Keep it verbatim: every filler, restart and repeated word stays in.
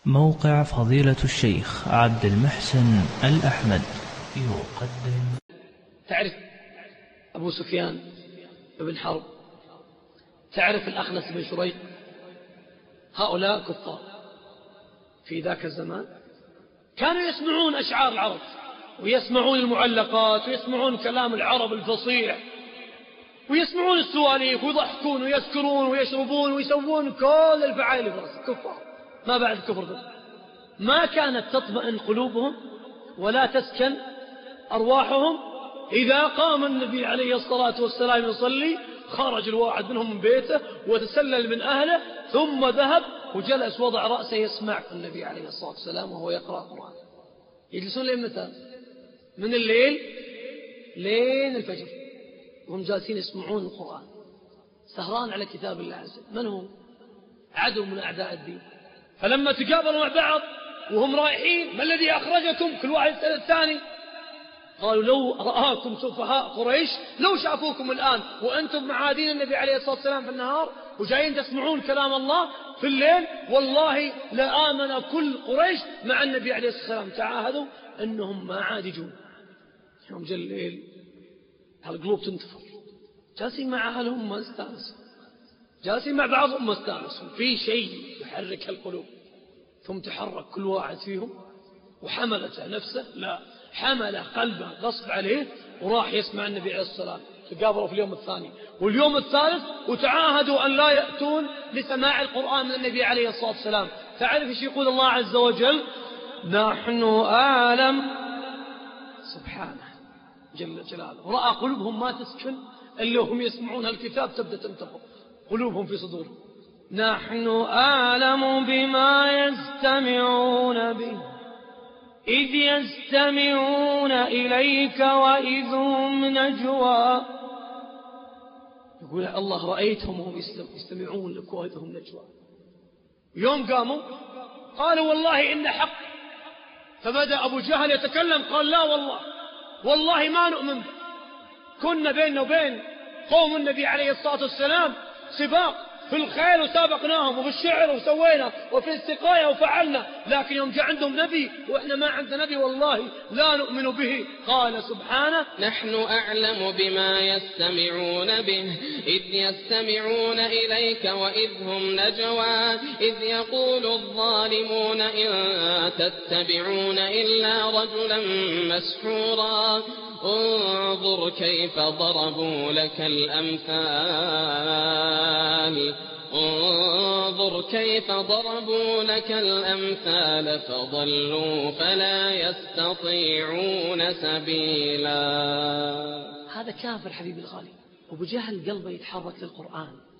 موقع فضيلة الشيخ عبد المحسن الأحمد يقدم. تعرف أبو سفيان بن حرب، تعرف الأخنس بن شريح، هؤلاء كفار في ذاك الزمان كانوا يسمعون أشعار العرب ويسمعون المعلقات ويسمعون كلام العرب الفصيح ويسمعون السواليف ويضحكون ويسكرون ويشربون ويسوون كل الفعائل في رأسهم. كفار ما بعد الكفر ده. ما كانت تطمئن قلوبهم ولا تسكن أرواحهم إذا قام النبي عليه الصلاة والسلام يصلي، خرج الواحد منهم من بيته وتسلل من أهله ثم ذهب وجلس وضع رأسه يسمع النبي عليه الصلاة والسلام وهو يقرأ القرآن. يجلسون لين متى؟ من الليل لين الفجر وهم جالسين يسمعون القرآن، سهران على كتاب الله عز وجل. من هم؟ عدو من أعداء الدين. فلما تقابلوا مع بعض وهم رايحين: ما الذي أخرجكم؟ كل واحد يسأل الثاني. قالوا: لو رآكم سفهاء قريش لو شافوكم الآن وأنتم معادين النبي عليه الصلاة والسلام في النهار وجايين تسمعون كلام الله في الليل، والله لآمن كل قريش مع النبي عليه الصلاة والسلام. تعاهدوا أنهم ما عاد يجون. يوم جاء الليل هالقلوب تنتفر، جالسين مع أهلهم ما استانسوا، جالسين مع بعضهم ما استانسوا، في شيء يحرك القلوب. ثم تحرك كل واحد فيهم وحملته نفسه، لا حمل قلبه غصب عليه وراح يسمع النبي عليه الصلاة والسلام. تقابلوا في اليوم الثاني واليوم الثالث وتعاهدوا أن لا يأتون لسماع القرآن من النبي عليه الصلاة والسلام. تعرف ايش يقول الله عز وجل؟ نحن أعلم، سبحانه جل جلاله، رأى قلوبهم ما تسكن إلا هم يسمعون الكتاب تبدأ تنتفض قلوبهم في صدورهم. نحن أعلم بما يستمعون به إذ يستمعون إليك وإذ هم نجوى. يقول الله: رأيتهم وهم يستمعون لك وإذ هم نجوى. يوم قاموا قالوا: والله إن حق. فبدأ أبو جهل يتكلم، قال: لا والله والله ما نؤمن به. كنا بيننا وبين قوم النبي عليه الصلاة والسلام سباق في الخيل وسابقناهم وفي الشعر وسوينا وفي السقاية وفعلنا، لكن يوم جاء عندهم نبي وإحنا ما عندنا نبي والله لا نؤمن به. قال سبحانه: نحن أعلم بما يستمعون به إذ يستمعون إليك وإذ هم نجوى إذ يقول الظالمون إن تتبعون إلا رجلا مسحورا انظر كيف ضربوا لك الأمثال انظر كيف ضربوا لك الأمثال فضلوا فلا يستطيعون سبيلا. هذا كافر حبيبي الغالي، وبجهل قلبه يتحرك للقرآن.